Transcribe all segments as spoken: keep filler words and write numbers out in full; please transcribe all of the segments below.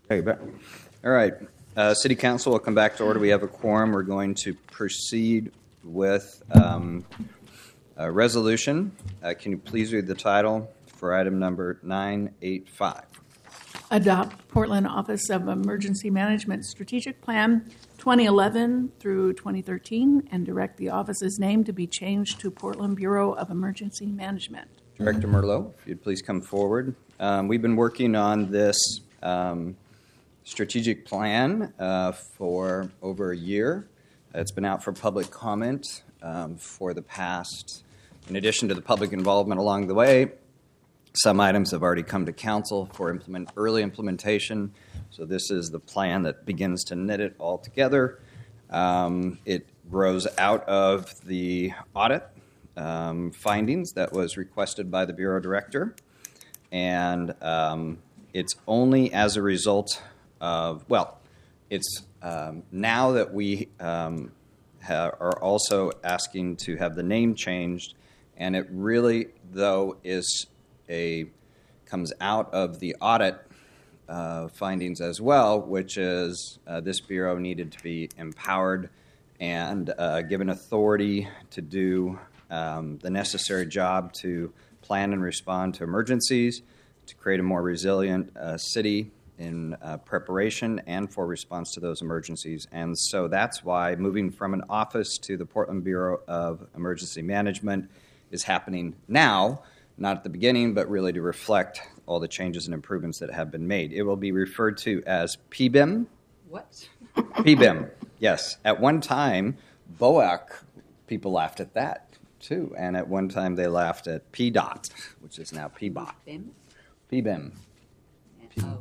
Hey, back. All right. Uh, City Council will come back to order. We have a quorum. We're going to proceed with um, a resolution. Uh, can you please read the title for item number nine eight five? Adopt Portland Office of Emergency Management Strategic Plan twenty eleven through twenty thirteen and direct the office's name to be changed to Portland Bureau of Emergency Management. Director Merlot, if you'd please come forward. Um, we've been working on this um, strategic plan uh, for over a year. It's been out for public comment um, for the past, in addition to the public involvement along the way. Some items have already come to council for implement, early implementation. So this is the plan that begins to knit it all together. Um, it grows out of the audit um, findings that was requested by the Bureau Director. And um, it's only as a result of, well, it's um, now that we um, ha- are also asking to have the name changed, and it really, though, is a comes out of the audit uh, findings as well, which is uh, this bureau needed to be empowered and uh, given authority to do um, the necessary job to plan and respond to emergencies, to create a more resilient uh, city in uh, preparation and for response to those emergencies. And so that's why moving from an office to the Portland Bureau of Emergency Management is happening now, not at the beginning, but really to reflect all the changes and improvements that have been made. It will be referred to as P B I M. What? P B I M, yes. At one time, B O A C, people laughed at that too. And at one time they laughed at P D O T, which is now P B O T. P B I M. Oh.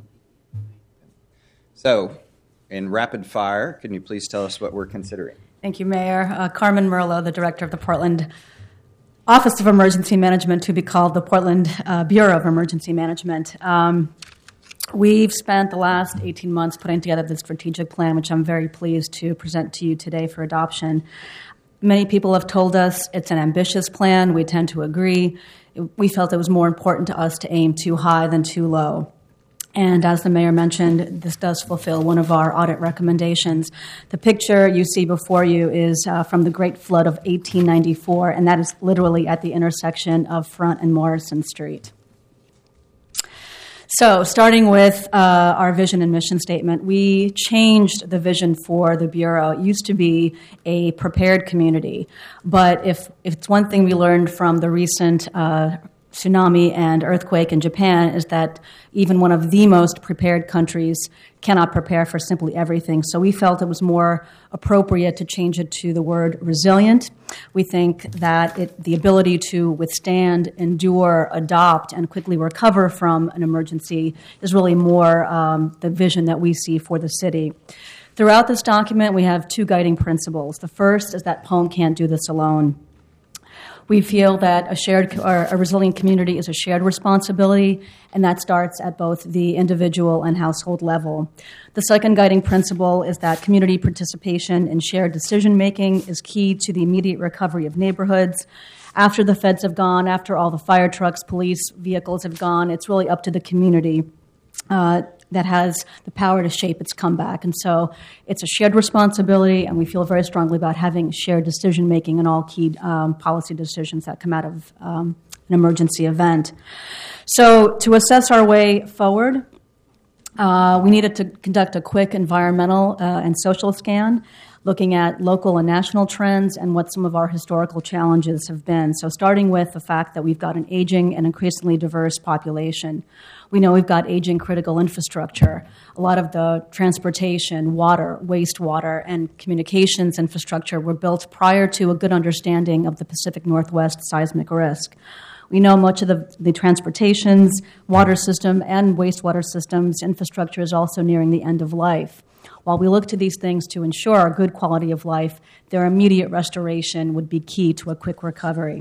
So, in rapid fire, can you please tell us what we're considering? Thank you, Mayor. Uh, Carmen Merlot, the Director of the Portland Office of Emergency Management, to be called the Portland uh, Bureau of Emergency Management. Um, we've spent the last eighteen months putting together the strategic plan, which I'm very pleased to present to you today for adoption. Many people have told us it's an ambitious plan. We tend to agree. We felt it was more important to us to aim too high than too low. And as the mayor mentioned, this does fulfill one of our audit recommendations. The picture you see before you is uh, from the Great Flood of eighteen ninety-four, and that is literally at the intersection of Front and Morrison Street. So starting with uh, our vision and mission statement, we changed the vision for the Bureau. It used to be a prepared community, but if, if it's one thing we learned from the recent uh, tsunami and earthquake in Japan is that even one of the most prepared countries cannot prepare for simply everything. So we felt it was more appropriate to change it to the word resilient. We think that it, the ability to withstand, endure, adopt, and quickly recover from an emergency is really more um, the vision that we see for the city. Throughout this document, we have two guiding principles. The first is that P O E M can't do this alone. We feel that a shared or a resilient community is a shared responsibility, and that starts at both the individual and household level. The second guiding principle is that community participation in shared decision-making is key to the immediate recovery of neighborhoods. After the feds have gone, after all the fire trucks, police vehicles have gone, it's really up to the community uh, that has the power to shape its comeback. And so it's a shared responsibility, and we feel very strongly about having shared decision-making in all key um, policy decisions that come out of um, an emergency event. So to assess our way forward, uh, we needed to conduct a quick environmental uh, and social scan, looking at local and national trends and what some of our historical challenges have been. So starting with the fact that we've got an aging and increasingly diverse population. We know we've got aging critical infrastructure. A lot of the transportation, water, wastewater, and communications infrastructure were built prior to a good understanding of the Pacific Northwest seismic risk. We know much of the, the transportations, water system, and wastewater systems infrastructure is also nearing the end of life. While we look to these things to ensure a good quality of life, their immediate restoration would be key to a quick recovery.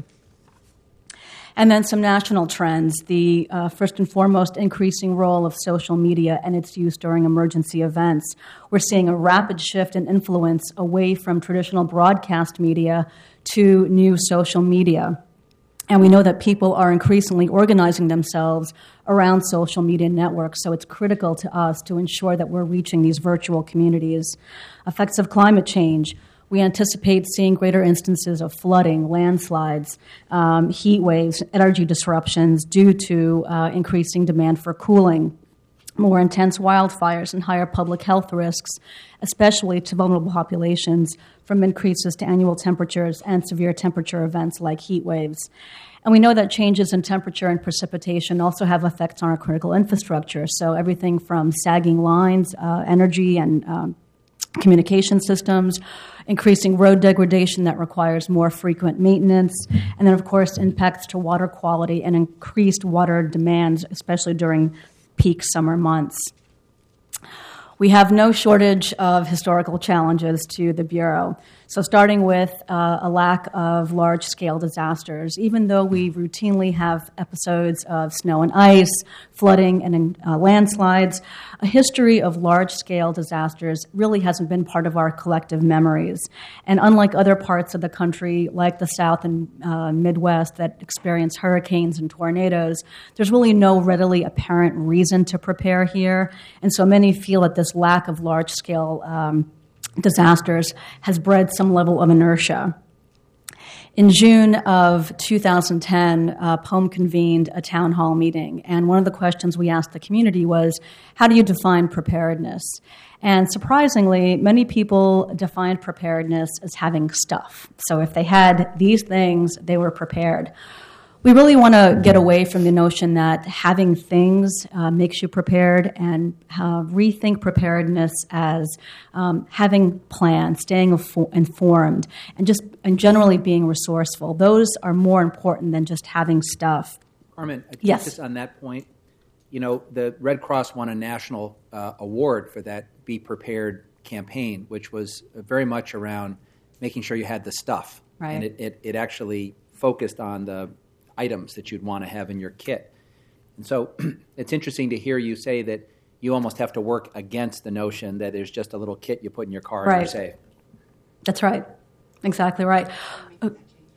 And then some national trends, the uh, first and foremost increasing role of social media and its use during emergency events. We're seeing a rapid shift in influence away from traditional broadcast media to new social media. And we know that people are increasingly organizing themselves around social media networks, so it's critical to us to ensure that we're reaching these virtual communities. Effects of climate change. We anticipate seeing greater instances of flooding, landslides, um, heat waves, energy disruptions due to uh, increasing demand for cooling, more intense wildfires, and higher public health risks, especially to vulnerable populations from increases to annual temperatures and severe temperature events like heat waves. And we know that changes in temperature and precipitation also have effects on our critical infrastructure, so everything from sagging lines, uh, energy and um, communication systems, increasing road degradation that requires more frequent maintenance, and then, of course, impacts to water quality and increased water demands, especially during peak summer months. We have no shortage of historical challenges to the Bureau. So starting with uh, a lack of large-scale disasters, even though we routinely have episodes of snow and ice, flooding, and uh, landslides, a history of large-scale disasters really hasn't been part of our collective memories. And unlike other parts of the country, like the South and uh, Midwest that experience hurricanes and tornadoes, there's really no readily apparent reason to prepare here. And so many feel that this lack of large-scale um, disasters has bred some level of inertia. In June of two thousand ten, uh, P O M convened a town hall meeting, and one of the questions we asked the community was, how do you define preparedness? And surprisingly, many people defined preparedness as having stuff. So if they had these things, they were prepared. We really want to get away from the notion that having things uh, makes you prepared and uh, rethink preparedness as um, having plans, staying info- informed, and just and generally being resourceful. Those are more important than just having stuff. Carmen, I think Yes. just on that point, you know, the Red Cross won a national uh, award for that Be Prepared campaign, which was very much around making sure you had the stuff. Right. And it, it, it actually focused on the items that you'd want to have in your kit. And so it's interesting to hear you say that you almost have to work against the notion that there's just a little kit you put in your car and Right. you're safe. That's right. Exactly right. Uh,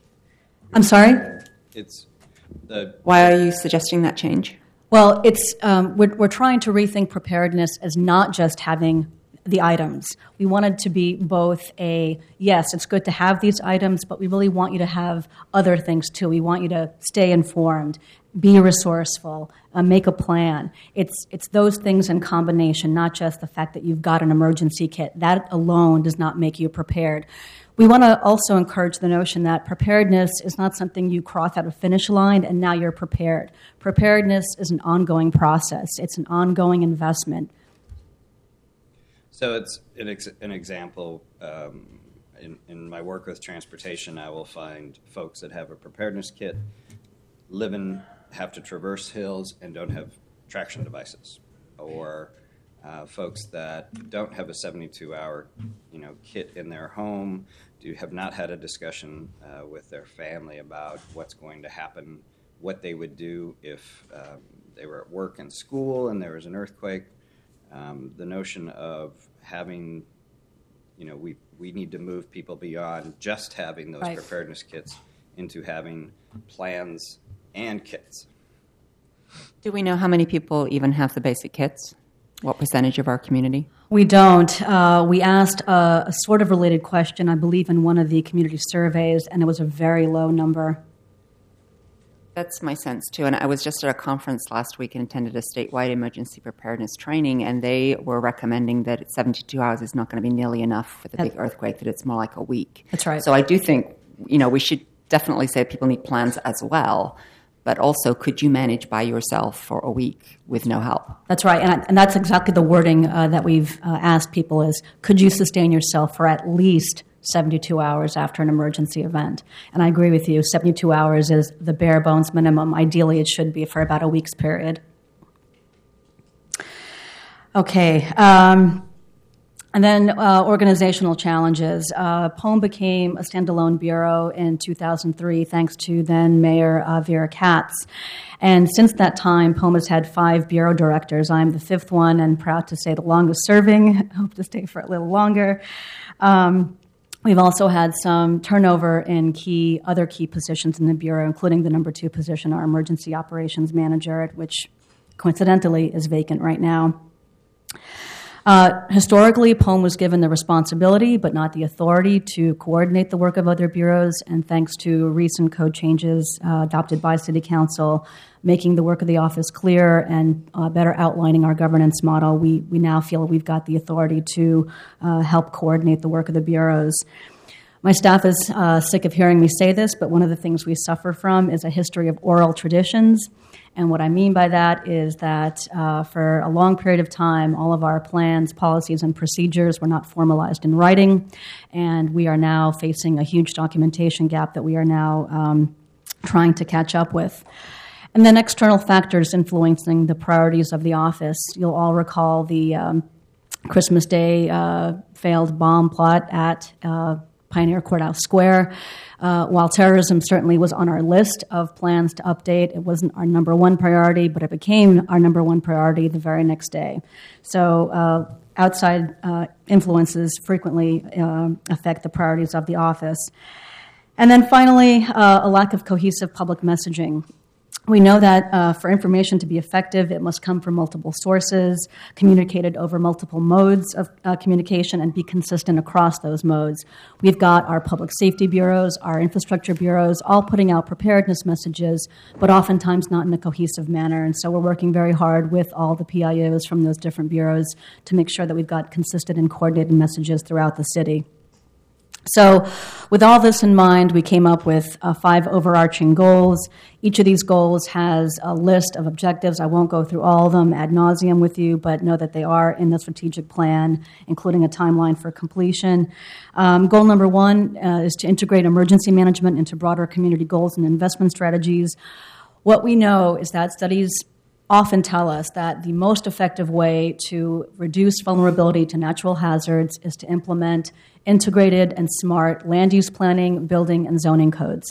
I'm sorry? It's the Why are you suggesting that change? Well, it's um, we're, we're trying to rethink preparedness as not just having the items. We wanted to be both a, yes, it's good to have these items, but we really want you to have other things too. We want you to stay informed, be resourceful, uh, make a plan. It's it's those things in combination, not just the fact that you've got an emergency kit. That alone does not make you prepared. We want to also encourage the notion that preparedness is not something you cross at a finish line and now you're prepared. Preparedness is an ongoing process. It's an ongoing investment. So it's an, ex- an example. Um, in, in my work with transportation, I will find folks that have a preparedness kit, live in, have to traverse hills, and don't have traction devices, or uh, folks that don't have a seventy-two hour, you know, kit in their home, do have not had a discussion uh, with their family about what's going to happen, what they would do if um, they were at work and school and there was an earthquake. Um, the notion of having, you know, we, we need to move people beyond just having those Right. preparedness kits into having plans and kits. Do we know how many people even have the basic kits? What percentage of our community? We don't. Uh, we asked a, a sort of related question, I believe, in one of the community surveys, and it was a very low number. That's my sense, too. And I was just at a conference last week and attended a statewide emergency preparedness training, and they were recommending that seventy-two hours is not going to be nearly enough for the big earthquake, that it's more like a week. That's right. So I do think, you know, we should definitely say people need plans as well, but also could you manage by yourself for a week with no help? That's right, and, and that's exactly the wording uh, that we've uh, asked people is, could you sustain yourself for at least seventy-two hours after an emergency event? And I agree with you, seventy-two hours is the bare bones minimum. Ideally, it should be for about a week's period. Okay, um, and then uh, organizational challenges. Uh, P O M became a standalone bureau in two thousand three, thanks to then Mayor uh, Vera Katz. And since that time, P O M has had five bureau directors. I'm the fifth one and proud to say the longest serving. I hope to stay for a little longer. Um, We've also had some turnover in key other key positions in the Bureau, including the number two position, our Emergency Operations Manager, which coincidentally is vacant right now. Uh, historically, P O M was given the responsibility but not the authority to coordinate the work of other bureaus, and thanks to recent code changes uh, adopted by City Council, making the work of the office clear and uh, better outlining our governance model, we, we now feel we've got the authority to uh, help coordinate the work of the bureaus. My staff is uh, sick of hearing me say this, but one of the things we suffer from is a history of oral traditions. And what I mean by that is that uh, for a long period of time, all of our plans, policies, and procedures were not formalized in writing, and we are now facing a huge documentation gap that we are now um, trying to catch up with. And then external factors influencing the priorities of the office. You'll all recall the um, Christmas Day uh, failed bomb plot at uh, Pioneer Courthouse Square. Uh, while terrorism certainly was on our list of plans to update, it wasn't our number one priority, but it became our number one priority the very next day. So uh, outside uh, influences frequently uh, affect the priorities of the office. And then finally, uh, a lack of cohesive public messaging. We know that uh, for information to be effective, it must come from multiple sources, communicated over multiple modes of uh, communication, and be consistent across those modes. We've got our public safety bureaus, our infrastructure bureaus, all putting out preparedness messages, but oftentimes not in a cohesive manner. And so we're working very hard with all the P I Os from those different bureaus to make sure that we've got consistent and coordinated messages throughout the city. So with all this in mind, we came up with uh, five overarching goals. Each of these goals has a list of objectives. I won't go through all of them ad nauseum with you, but know that they are in the strategic plan, including a timeline for completion. Um, goal number one uh, is to integrate emergency management into broader community goals and investment strategies. What we know is that studies often tell us that the most effective way to reduce vulnerability to natural hazards is to implement integrated and smart land use planning, building, and zoning codes.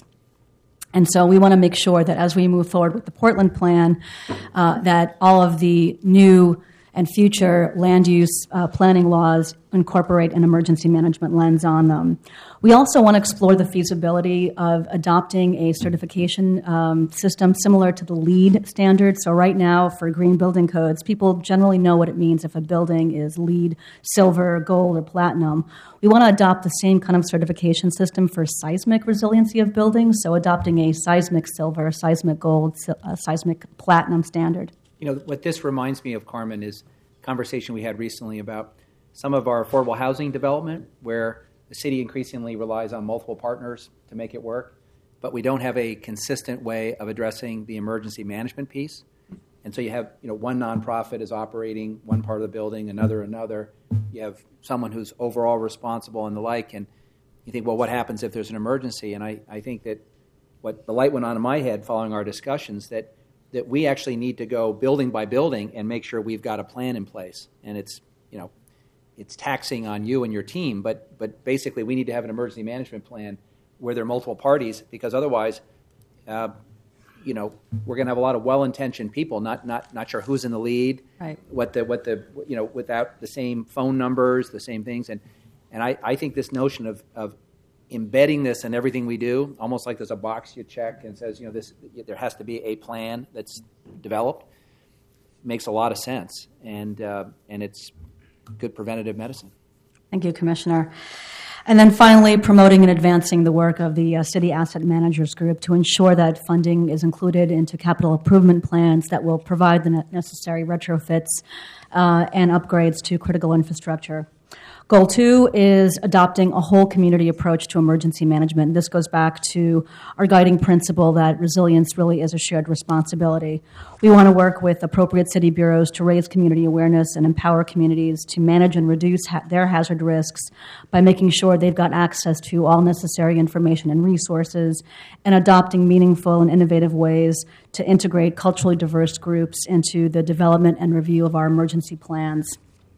And so we want to make sure that as we move forward with the Portland plan, uh, that all of the new and future land use uh, planning laws incorporate an emergency management lens on them. We also want to explore the feasibility of adopting a certification um, system similar to the LEED standard. So right now for green building codes, people generally know what it means if a building is LEED, silver, gold, or platinum. We want to adopt the same kind of certification system for seismic resiliency of buildings, so adopting a seismic silver, seismic gold, uh, seismic platinum standard. You know, what this reminds me of, Carmen, is a conversation we had recently about some of our affordable housing development where the city increasingly relies on multiple partners to make it work, but we don't have a consistent way of addressing the emergency management piece. And so you have, you know, one nonprofit is operating one part of the building, another another. You have someone who's overall responsible and the like, and you think, well, what happens if there's an emergency? And I, I think that what the light went on in my head following our discussions that that we actually need to go building by building and make sure we've got a plan in place. And it's, you know, it's taxing on you and your team, but but basically we need to have an emergency management plan where there are multiple parties, because otherwise, uh, you know, we're going to have a lot of well-intentioned people, not not not sure who's in the lead, right? What the what the you know without the same phone numbers, the same things, and and I, I think this notion of of embedding this in everything we do, almost like there's a box you check and says, you know, this there has to be a plan that's developed, makes a lot of sense, and uh, and it's good preventative medicine. Thank you, Commissioner. And then finally, promoting and advancing the work of the uh, City Asset Managers Group to ensure that funding is included into capital improvement plans that will provide the necessary retrofits uh, and upgrades to critical infrastructure. Goal two is adopting a whole community approach to emergency management. This goes back to our guiding principle that resilience really is a shared responsibility. We want to work with appropriate city bureaus to raise community awareness and empower communities to manage and reduce ha- their hazard risks by making sure they've got access to all necessary information and resources, and adopting meaningful and innovative ways to integrate culturally diverse groups into the development and review of our emergency plans.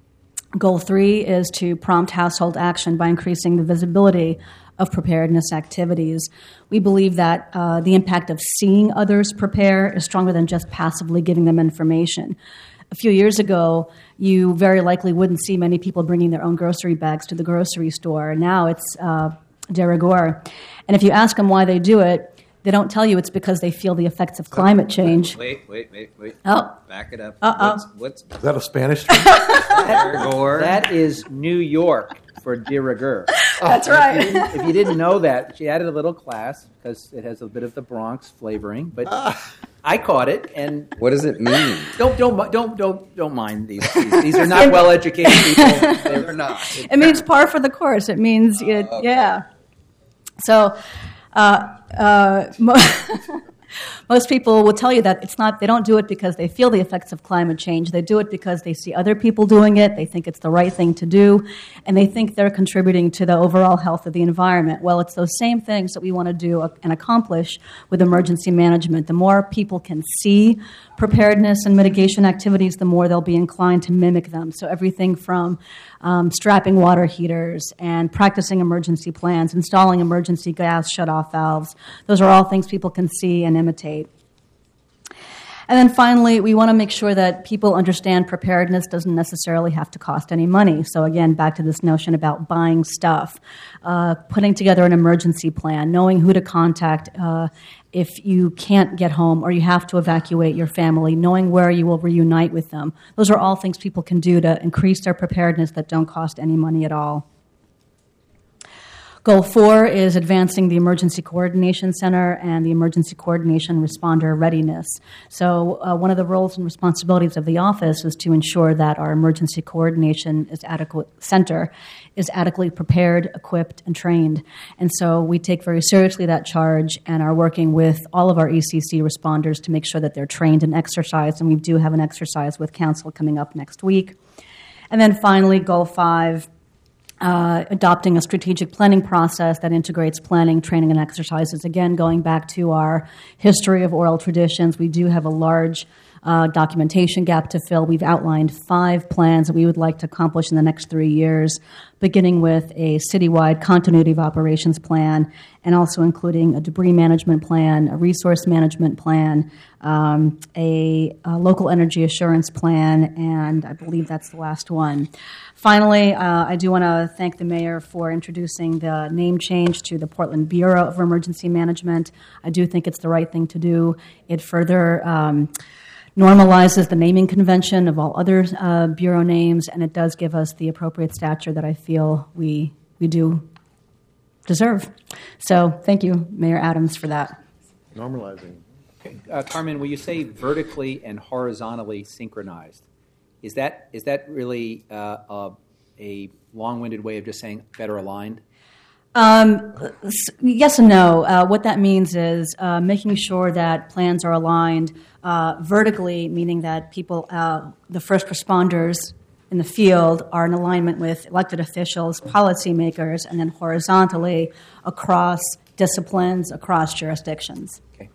Goal three is to prompt household action by increasing the visibility of preparedness activities. We believe that uh, the impact of seeing others prepare is stronger than just passively giving them information. a few years ago, you very likely wouldn't see many people bringing their own grocery bags to the grocery store. Now it's uh, de rigueur. And if you ask them why they do it, they don't tell you it's because they feel the effects of climate change. Wait, wait, wait, wait. Oh. Back it up. Uh-oh. What's, what's Is that a Spanish term? Gregor? That is New York for de rigueur. That's If you, right. didn't, if you didn't know that, she added a little class because it has a bit of the Bronx flavoring. But I caught it, and What does it mean? don't don't mi- don't don't don't mind these. These, these are not well educated people. They're not. It means par for the course. It means, it, yeah. So, uh, uh, mo- most people will tell you that it's not. They don't do it because they feel the effects of climate change. They do it because they see other people doing it. They think it's the right thing to do, and they think they're contributing to the overall health of the environment. Well, it's those same things that we want to do and accomplish with emergency management. The more people can see preparedness and mitigation activities, the more they'll be inclined to mimic them. So everything from um, strapping water heaters and practicing emergency plans, installing emergency gas shutoff valves, those are all things people can see and imitate. And then finally, we want to make sure that people understand preparedness doesn't necessarily have to cost any money. So again, back to this notion about buying stuff, uh, putting together an emergency plan, knowing who to contact uh, if you can't get home or you have to evacuate your family, knowing where you will reunite with them. Those are all things people can do to increase their preparedness that don't cost any money at all. Goal four is advancing the Emergency Coordination Center and the Emergency Coordination Responder Readiness. So uh, one of the roles and responsibilities of the office is to ensure that our Emergency Coordination is adequate, Center is adequately prepared, equipped, and trained. And so we take very seriously that charge and are working with all of our E C C responders to make sure that they're trained and exercised. And we do have an exercise with council coming up next week. And then finally, goal five, Uh, adopting a strategic planning process that integrates planning, training, and exercises. Again, going back to our history of oral traditions, we do have a large uh, documentation gap to fill. We've outlined five plans that we would like to accomplish in the next three years, beginning with a citywide continuity of operations plan, and also including a debris management plan, a resource management plan, um, a, a local energy assurance plan, and I believe that's the last one. Finally, uh, I do want to thank the mayor for introducing the name change to the Portland Bureau of Emergency Management. I do think it's the right thing to do. It further um, normalizes the naming convention of all other uh, bureau names, and it does give us the appropriate stature that I feel we we do deserve. So thank you, Mayor Adams, for that. Normalizing. Okay. Uh, Carmen, when you say vertically and horizontally synchronized, is that is that really uh, a, a long-winded way of just saying better aligned? Um, yes and no. Uh, what that means is uh, making sure that plans are aligned uh, vertically, meaning that people, uh, the first responders in the field, are in alignment with elected officials, policymakers, and then horizontally across disciplines, across jurisdictions. Okay.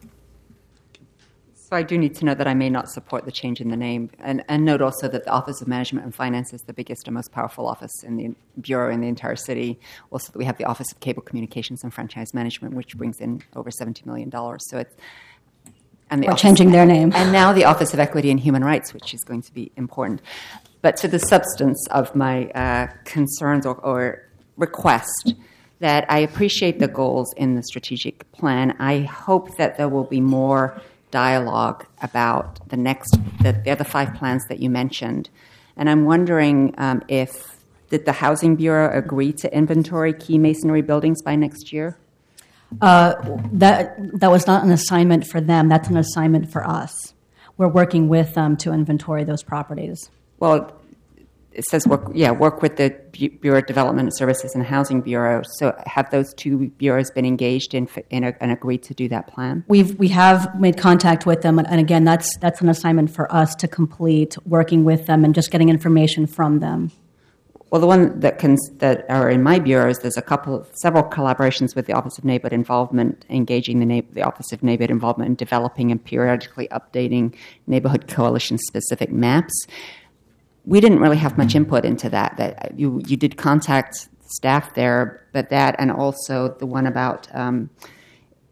So I do need to note that I may not support the change in the name, and, and note also that the Office of Management and Finance is the biggest and most powerful office in the bureau in the entire city. Also, we have the Office of Cable Communications and Franchise Management, which brings in over seventy million dollars. So it's and the We're office, changing their name. and now the Office of Equity and Human Rights, which is going to be important. But to the substance of my uh, concerns or, or request, that I appreciate the goals in the strategic plan. I hope that there will be more dialogue about the next, the, the other five plans that you mentioned. And I'm wondering um, if, did the Housing Bureau agree to inventory key masonry buildings by next year? Uh, that that was not an assignment for them. That's an assignment for us. We're working with them to inventory those properties. Well, it says work, yeah, work with the Bu- Bureau of Development Services and Housing Bureau. So have those two bureaus been engaged in, in a, and agreed to do that plan? We've we have made contact with them, and, and again, that's that's an assignment for us to complete, working with them and just getting information from them. Well, the one that can, that are in my bureaus, there's a couple, several collaborations with the Office of Neighborhood Involvement, engaging the, na- the Office of Neighborhood Involvement in developing and periodically updating neighborhood coalition-specific maps. We didn't really have much input into that. That you you did contact staff there, but that, and also the one about um,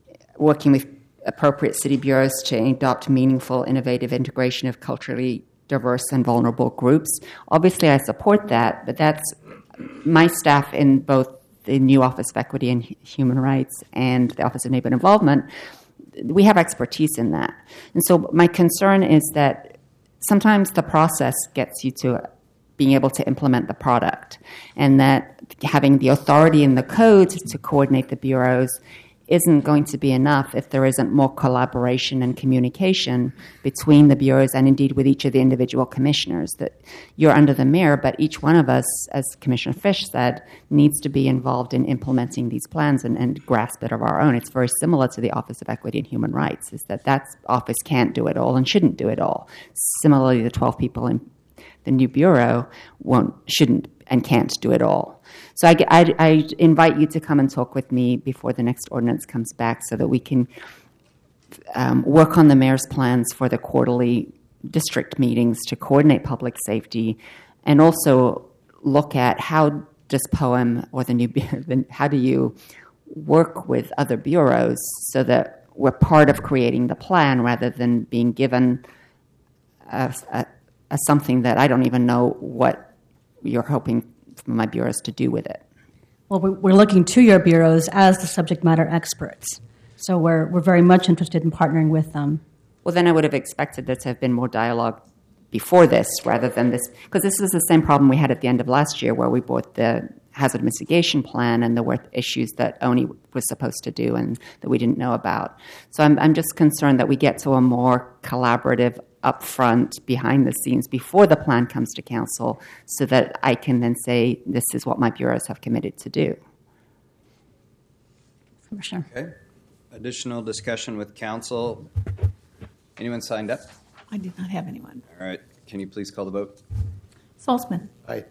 working with appropriate city bureaus to adopt meaningful, innovative integration of culturally diverse and vulnerable groups. Obviously, I support that, but that's my staff in both the new Office of Equity and Human Rights and the Office of Neighborhood Involvement. We have expertise in that. And so my concern is that sometimes the process gets you to being able to implement the product, and that having the authority in the code to coordinate the bureaus isn't going to be enough if there isn't more collaboration and communication between the bureaus and indeed with each of the individual commissioners. That you're under the mayor, but each one of us, as Commissioner Fish said, needs to be involved in implementing these plans and, and grasp it of our own. It's very similar to the Office of Equity and Human Rights, is that that office can't do it all and shouldn't do it all. Similarly, the twelve people in the new bureau won't, shouldn't, and can't do it all. So I, I, I invite you to come and talk with me before the next ordinance comes back so that we can um, work on the mayor's plans for the quarterly district meetings to coordinate public safety, and also look at how does POEM or the new bureau, how do you work with other bureaus so that we're part of creating the plan rather than being given a, a, a something that I don't even know what you're hoping for my bureaus to do with it. Well, we- we're looking to your bureaus as the subject matter experts. So we're we're very much interested in partnering with them. Well, then I would have expected there to have been more dialogue before this rather than this, because this is the same problem we had at the end of last year where we brought the hazard mitigation plan and there were issues that O N I was supposed to do and that we didn't know about. So I'm, I'm just concerned that we get to a more collaborative upfront, behind the scenes, before the plan comes to council, so that I can then say, this is what my bureaus have committed to do. Commissioner. Okay. Additional discussion with council. Anyone signed up? I did not have anyone. All right. Can you please call the vote? Saltzman. Aye.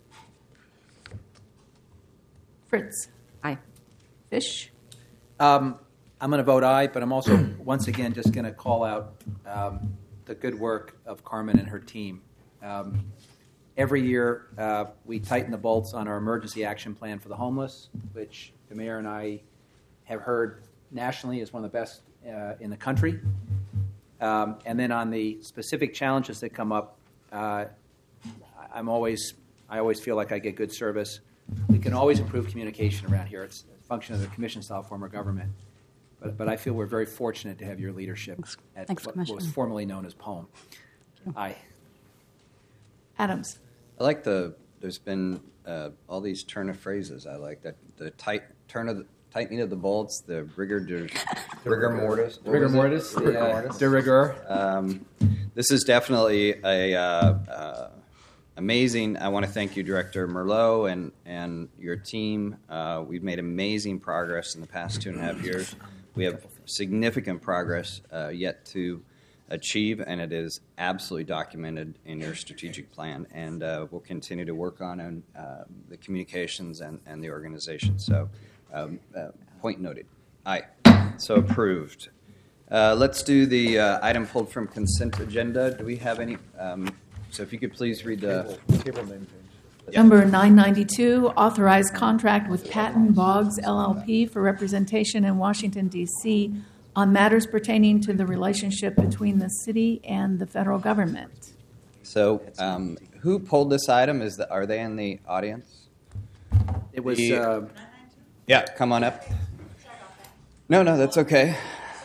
Fritz. Aye. Fish. Um, I'm going to vote aye, but I'm also, once again, just going to call out um, the good work of Carmen and her team. Um, every year, uh, we tighten the bolts on our emergency action plan for the homeless, which the mayor and I have heard nationally is one of the best uh, in the country. Um, and then on the specific challenges that come up, uh, I'm always, I always feel like I get good service. We can always improve communication around here. It's a function of the commission-style form of government. But, but I feel we're very fortunate to have your leadership at Thanks, what, what was Commissioner. formerly known as POEM. Aye. Adams. I like the, there's been uh, all these turn of phrases. I like that. The tight turn of the, tightening of the bolts, the rigor, de, rigor mortis. what Rigor was it? mortis. Rigor yeah, mortis. De rigueur. Um, this is definitely a uh, uh, amazing. I want to thank you, Director Merlot, and and your team. Uh, we've made amazing progress in the past two and a half years. We have significant progress uh, yet to achieve, and it is absolutely documented in your strategic plan. And uh, we'll continue to work on and, uh, the communications and, and the organization. So, um, uh, point noted. Aye. So approved. Uh, let's do the uh, item pulled from consent agenda. Do we have any? Um, so if you could please read the. Table name change. Number nine ninety-two, authorized contract with Patton Boggs L L P for representation in Washington, D C on matters pertaining to the relationship between the city and the federal government. So um, who pulled this item? Is the, are they in the audience? It was. The- Uh, Yeah, come on up. No, no, that's okay.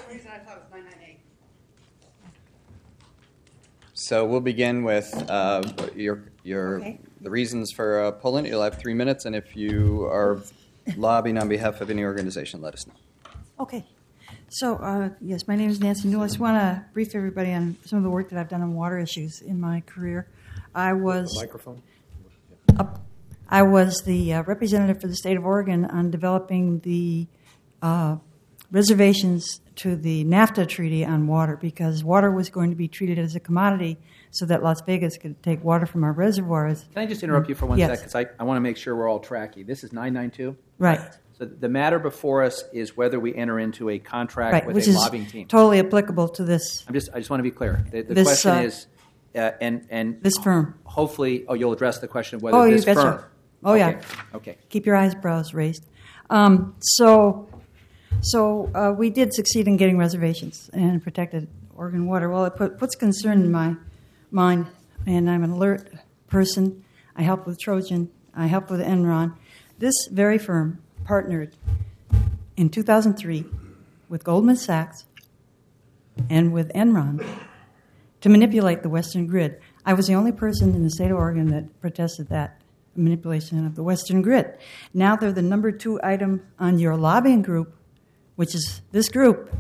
So we'll begin with uh, your your Okay. the reasons for uh, pulling it. You'll have three minutes, and if you are lobbying on behalf of any organization, let us know. Okay. So, uh, yes, my name is Nancy Newell. I just want to brief everybody on some of the work that I've done on water issues in my career. I was Microphone. up, I was the uh, representative for the state of Oregon on developing the uh, reservations to the NAFTA treaty on water, because water was going to be treated as a commodity so that Las Vegas could take water from our reservoirs. can I just interrupt you for one Yes. sec? Because I, I want to make sure we're all tracking. This is nine ninety-two. Right. So the matter before us is whether we enter into a contract Right, with which a is lobbying team. totally applicable to this I'm just. I just want to be clear. The, the This, question uh, is, uh, and and this firm. hopefully, oh, you'll address the question of whether Oh, you this betcha. firm. Oh, yeah. Okay. Okay. Keep your eyebrows raised. Um, so, so uh, we did succeed in getting reservations and protected Oregon water. Well, it put, puts concern in my mind and I'm an alert person. I help with Trojan. I help with Enron. This very firm partnered in two thousand three with Goldman Sachs and with Enron to manipulate the Western grid. I was the only person in the state of Oregon that protested that manipulation of the Western grid. Now they're the number two item on your lobbying group, which is this group,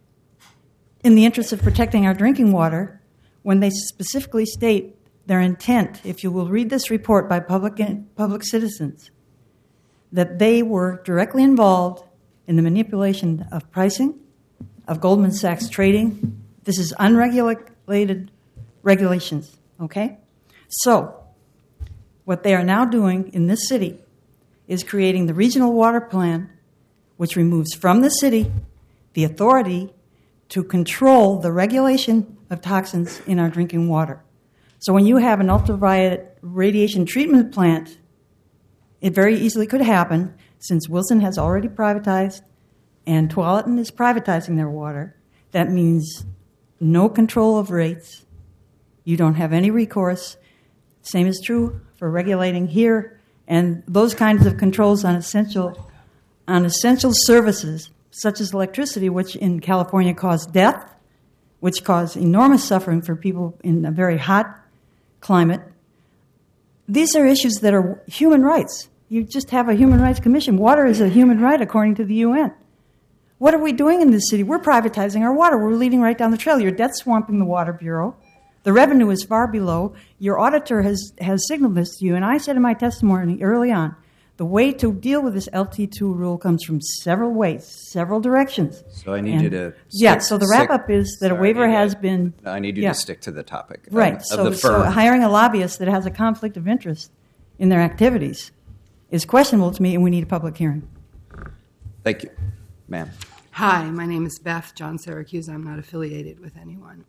in the interest of protecting our drinking water, when they specifically state their intent, if you will read this report by public, public citizens, that they were directly involved in the manipulation of pricing, of Goldman Sachs trading. This is unregulated regulations, okay? So, what they are now doing in this city is creating the regional water plan, which removes from the city the authority to control the regulation of toxins in our drinking water. So when you have an ultraviolet radiation treatment plant, it very easily could happen, since Wilson has already privatized and Tualatin is privatizing their water. That means no control of rates. You don't have any recourse. Same is true for regulating here, and those kinds of controls on essential on essential services, such as electricity, which in California cause death, which cause enormous suffering for people in a very hot climate. These are issues that are human rights. You just have a Human Rights Commission. Water is a human right according to the U N. What are we doing in this city? We're privatizing our water. We're leading right down the trail. You're debt swamping the Water Bureau. The revenue is far below. Your auditor has, has signaled this to you, and I said in my testimony early on, the way to deal with this L T two rule comes from several ways, several directions. So I need and, you to... Yeah, stick, so the stick, wrap-up is that sorry, a waiver I has to, been... I need you yeah. to stick to the topic of, right. of so, the firm. So hiring a lobbyist that has a conflict of interest in their activities is questionable to me, and we need a public hearing. Thank you. Ma'am. Hi, my name is Beth John Syracuse. I'm not affiliated with anyone.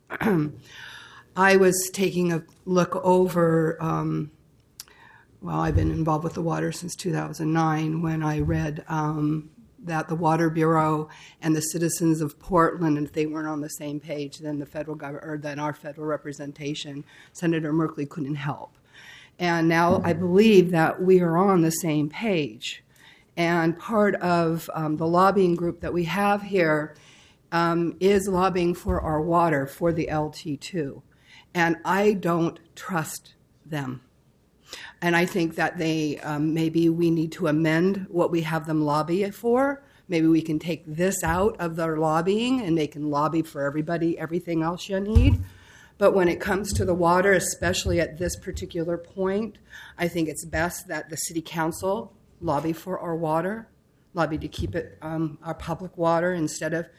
I was taking a look over, um, well, I've been involved with the water since two thousand nine when I read um, that the Water Bureau and the citizens of Portland, if they weren't on the same page, then the federal government, or then our federal representation, Senator Merkley, couldn't help. And now I believe that we are on the same page. And part of um, the lobbying group that we have here um, is lobbying for our water, for the L T two. And I don't trust them. And I think that they, um, maybe we need to amend what we have them lobby for. Maybe we can take this out of their lobbying and they can lobby for everybody, everything else you need. But when it comes to the water, especially at this particular point, I think it's best that the city council lobby for our water, lobby to keep it um, our public water instead of,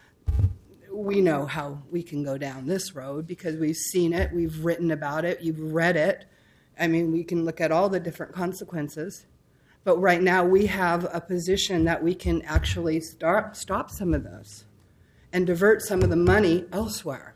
we know how we can go down this road because we've seen it, we've written about it, you've read it. I mean, we can look at all the different consequences. But right now we have a position that we can actually start, stop some of this and divert some of the money elsewhere.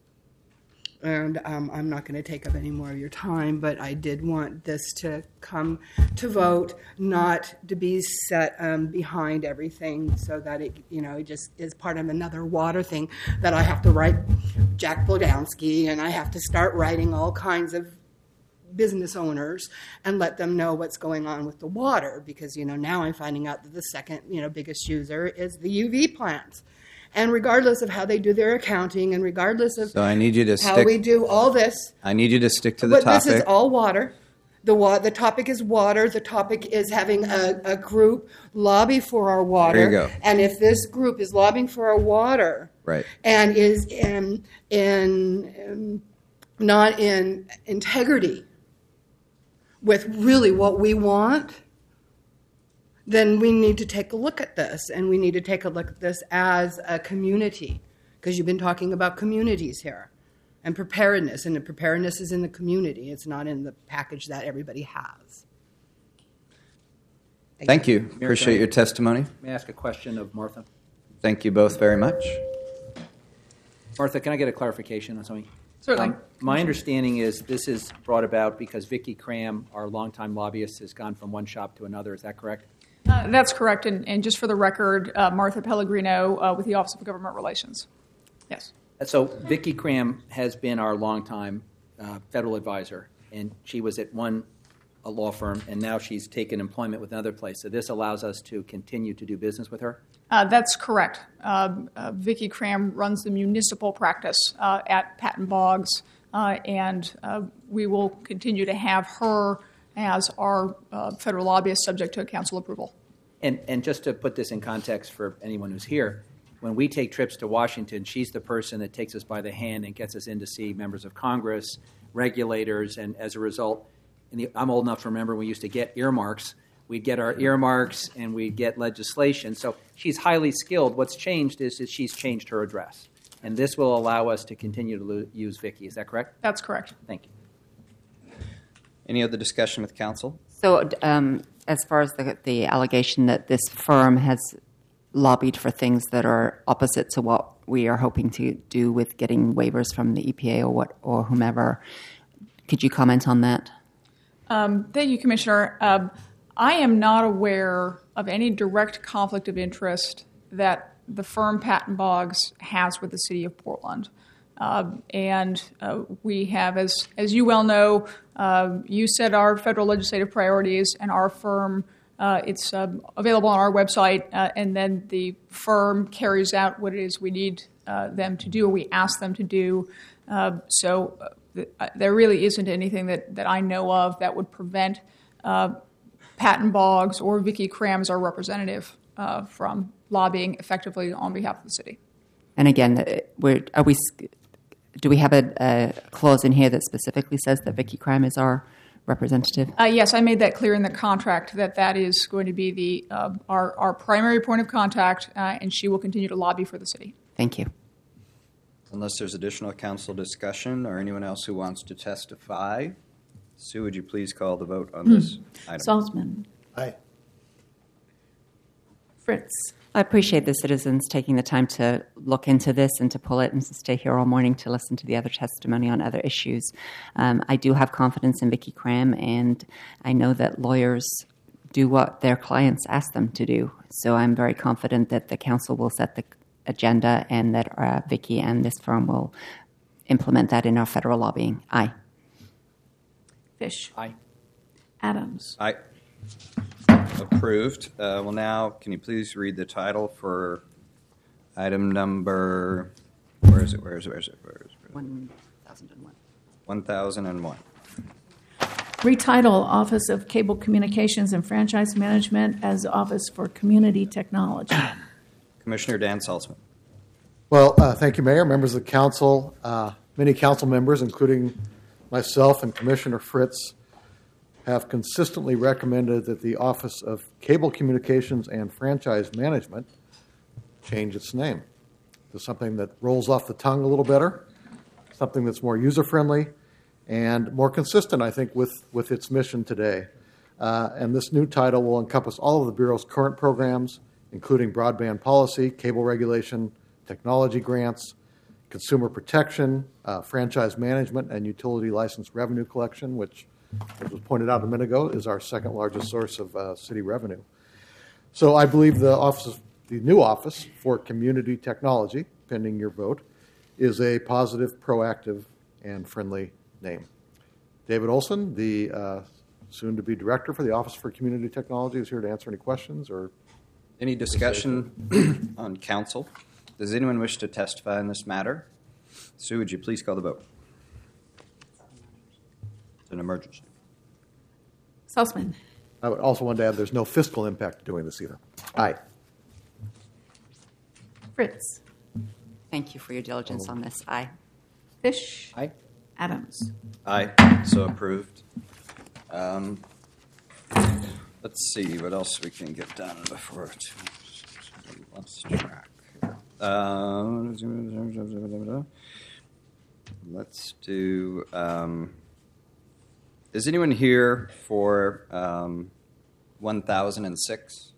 And um, I'm not going to take up any more of your time, but I did want this to come to vote, not to be set um, behind everything so that it, you know, it just is part of another water thing that I have to write Jack Blodowski and I have to start writing all kinds of business owners and let them know what's going on with the water because, you know, now I'm finding out that the second, you know, biggest user is the U V plants. And regardless of how they do their accounting and regardless of So I need you to how stick, we do all this. I need you to stick to the But topic. this is all water. The, wa- the topic is water. The topic is having a, a group lobby for our water. There you go. And if this group is lobbying for our water Right. and is in, in, in not in integrity with really what we want, then we need to take a look at this, and we need to take a look at this as a community, because you've been talking about communities here, and preparedness, and the preparedness is in the community. It's not in the package that everybody has. Thank, Thank you. Mayor, Appreciate can I- your testimony. May I ask a question of Martha? Thank you both very much. Martha, can I get a clarification on something? Certainly. Um, my understanding is this is brought about because Vicki Cram, our longtime lobbyist, has gone from one shop to another. Is that correct? Uh, that's correct. And, and just for the record, uh, Martha Pellegrino uh, with the Office of Government Relations. Yes. So Vicki Cram has been our longtime uh, federal advisor, and she was at one a law firm, and now she's taken employment with another place. So this allows us to continue to do business with her? Uh, that's correct. Uh, uh, Vicki Cram runs the municipal practice uh, at Patton Boggs, uh, and uh, we will continue to have her as our uh, federal lobbyist subject to council approval. And, and just to put this in context for anyone who's here, when we take trips to Washington, she's the person that takes us by the hand and gets us in to see members of Congress, regulators, and as a result, and the, I'm old enough to remember we used to get earmarks. We'd get our earmarks and we'd get legislation. So she's highly skilled. What's changed is that she's changed her address. And this will allow us to continue to lo- use Vicki. Is that correct? That's correct. Thank you. Any other discussion with council? So um, as far as the, the allegation that this firm has lobbied for things that are opposite to what we are hoping to do with getting waivers from the E P A or what or whomever, could you comment on that? Um, thank you, Commissioner. Um, I am not aware of any direct conflict of interest that the firm Patton Boggs has with the city of Portland. Uh, and uh, we have, as, as you well know, uh, you set our federal legislative priorities, and our firm, uh, it's uh, available on our website, uh, and then the firm carries out what it is we need uh, them to do, or we ask them to do. Uh, so uh, there really isn't anything that, that I know of that would prevent uh, Patton Boggs or Vicki Cram as our representative uh, from lobbying effectively on behalf of the city. And again, we're, are we, do we have a, a clause in here that specifically says that Vicki Cram is our representative? Uh, yes, I made that clear in the contract that that is going to be the uh, our, our primary point of contact, uh, and she will continue to lobby for the city. Thank you. Unless there's additional council discussion or anyone else who wants to testify, Sue, would you please call the vote on this item? Salzman. Aye. Fritz. I appreciate the citizens taking the time to look into this and to pull it and to stay here all morning to listen to the other testimony on other issues. Um, I do have confidence in Vicki Cram, and I know that lawyers do what their clients ask them to do. So I'm very confident that the council will set the agenda and that uh, Vicki and this firm will implement that in our federal lobbying. Aye. Fish. Aye. Adams. Aye. Approved. Uh, well, now, can you please read the title for item number, where is it, where is it, where is it? Where is it? one thousand one. one thousand one. Retitle Office of Cable Communications and Franchise Management as Office for Community Technology. Commissioner Dan Salzman. Well, uh, thank you, Mayor, members of the council. Uh, many council members, including myself and Commissioner Fritz, have consistently recommended that the Office of Cable Communications and Franchise Management change its name to something that rolls off the tongue a little better, something that's more user-friendly and more consistent, I think, with, with its mission today. Uh, and this new title will encompass all of the Bureau's current programs, including broadband policy, cable regulation, technology grants, consumer protection, uh, franchise management, and utility license revenue collection, which, as was pointed out a minute ago, is our second largest source of uh, city revenue. So I believe the office, of, the new Office for Community Technology, pending your vote, is a positive, proactive, and friendly name. David Olson, the uh, soon-to-be director for the Office for Community Technology, is here to answer any questions or Any discussion on council? Does anyone wish to testify in this matter? Sue, would you please call the vote? It's an emergency. Salzman. I would also want to add there's no fiscal impact to doing this either. Aye. Fritz. Thank you for your diligence on this. Aye. Fish. Aye. Adams. Aye, so approved. Um, let's see what else we can get done before somebody lost track. Um, let's do. Um, is anyone here for um, one thousand six?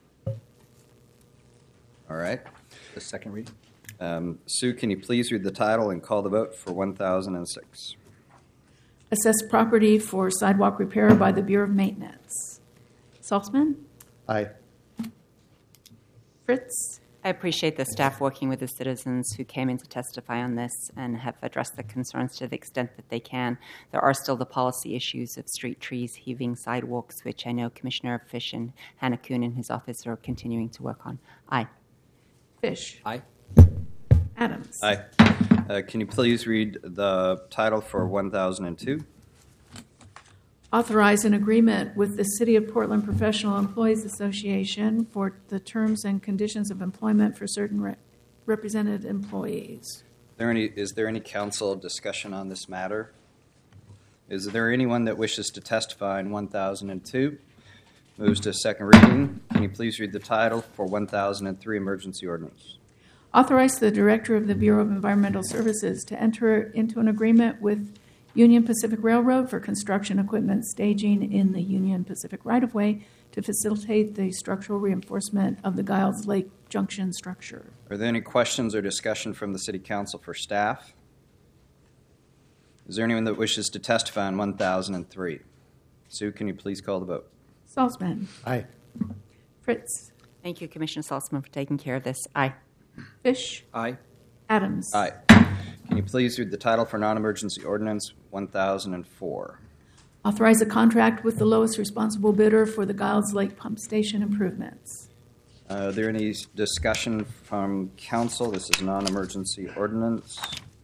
All right. The second reading. Um, Sue, can you please read the title and call the vote for one thousand six? Assess property for sidewalk repair by the Bureau of Maintenance. Salzman. Aye. Fritz. I appreciate the staff working with the citizens who came in to testify on this and have addressed the concerns to the extent that they can. There are still the policy issues of street trees, heaving sidewalks, which I know Commissioner Fish and Hannah Kuhn and his office are continuing to work on. Aye. Fish. Aye. Adams. Aye. Uh, can you please read the title for one thousand two? Authorize an agreement with the City of Portland Professional Employees Association for the terms and conditions of employment for certain re- represented employees. There any, is there any council discussion on this matter? Is there anyone that wishes to testify in one thousand two? Moves to second reading. Can you please read the title for one thousand three emergency ordinance? Authorize the Director of the Bureau of Environmental Services to enter into an agreement with Union Pacific Railroad for construction equipment staging in the Union Pacific right-of-way to facilitate the structural reinforcement of the Giles Lake Junction structure. Are there any questions or discussion from the City Council for staff? Is there anyone that wishes to testify on one thousand three? Sue, can you please call the vote? Salzman. Aye. Fritz. Thank you, Commissioner Salzman, for taking care of this. Aye. Fish. Aye. Adams. Aye. Can you please read the title for non-emergency ordinance one thousand four? Authorize a contract with the lowest responsible bidder for the Giles Lake Pump Station improvements. Uh, are there any discussion from council? This is non-emergency ordinance.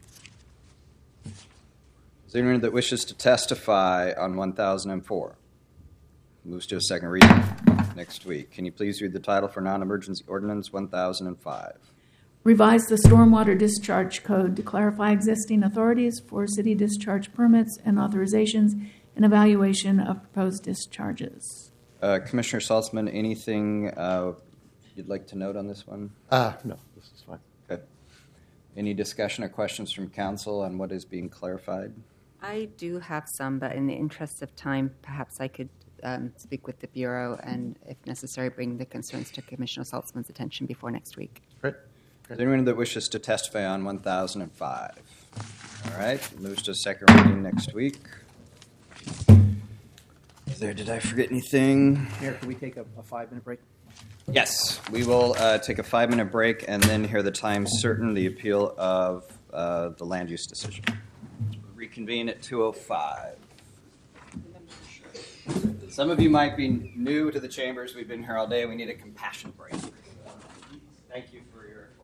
Is there anyone that wishes to testify on one thousand four? Moves to a second reading next week. Can you please read the title for non-emergency ordinance one thousand five? Revise the stormwater discharge code to clarify existing authorities for city discharge permits and authorizations and evaluation of proposed discharges. Uh, Commissioner Salzman, anything uh, you'd like to note on this one? Uh, no, this is fine. Okay. Any discussion or questions from council on what is being clarified? I do have some, but in the interest of time, perhaps I could um, speak with the Bureau and, if necessary, bring the concerns to Commissioner Salzman's attention before next week. Great. Is there anyone that wishes to testify on one thousand five? All right, moves to second reading next week. Is there, did I forget anything? Mayor, can we take a, a five-minute break? Yes, we will uh, take a five-minute break and then hear the time certain, the appeal of uh, the land use decision. Reconvene at two oh five. Some of you might be new to the chambers. We've been here all day. We need a compassion break. Thank you.